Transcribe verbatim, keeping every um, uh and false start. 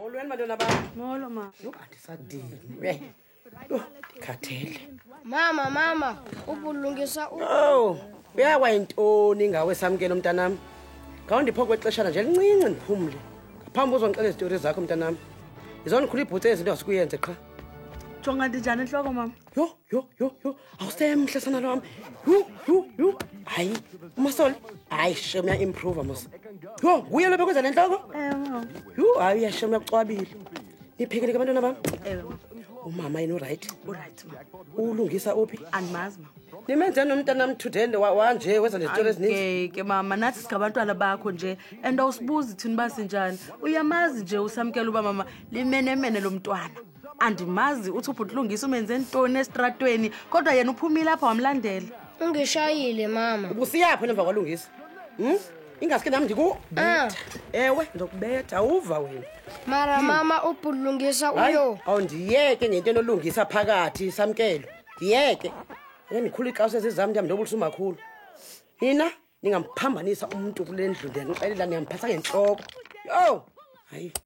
Molweni bantwana bam. Molo ma. Yho andisadinwe. Yho khathele. Mama mama ubulungisa u Oh, uyakwa intoni ngawe samkelo mntanam? Ngawundipho kwexeshana nje elincinci ndiphumle. Ngaphambi uzongixela izitori zakho mntanam. Izonikhula ibhutse izinto asikuyenze qha. Jonga ndinjani enhloko mama? Yo yo yo yo awusemhle sana lo wami. Yu yu yu. Hayi, umasoli. Hayi shema improve mos. Yo, uye lobe kwenza lenhloko? Eh mama. Yu, hayi yashema yakucwabile. Niphekele ke bantwana bam. Eh Umama yini right? right ma. Ulungisa uphi? Andimazi ma. Nimenze nomntana mthudende wanje wenza nezitori ezininzi. Okay ke mama nathi sigabantwana bakho nje and awusibuzi thini basinjani. Uyamazi nje usamkela uba mama limenemene lo mntwana. Andimazi uthi ubhutlungisa umenze intoni estratweni kodwa yena uphumile lapha wamlandela. ungishayile mama. Ubusiyaphi nemva kwalungisa? Hm? Ingaske nami ndiku. Ah. Ewe ndokubetha uva wena. Mara mama ubulungisa uyo. Awundiyeke ngento enolungisa phakathi samkelo. Ndiyeke. Yenikhulu iqawuse zezami ndiyam ndobulisa umakhulu. Nina ningamphambanisa umuntu kule ndlu ndiyangixelela niyamphasa ngenhloko. Yo! Hayi.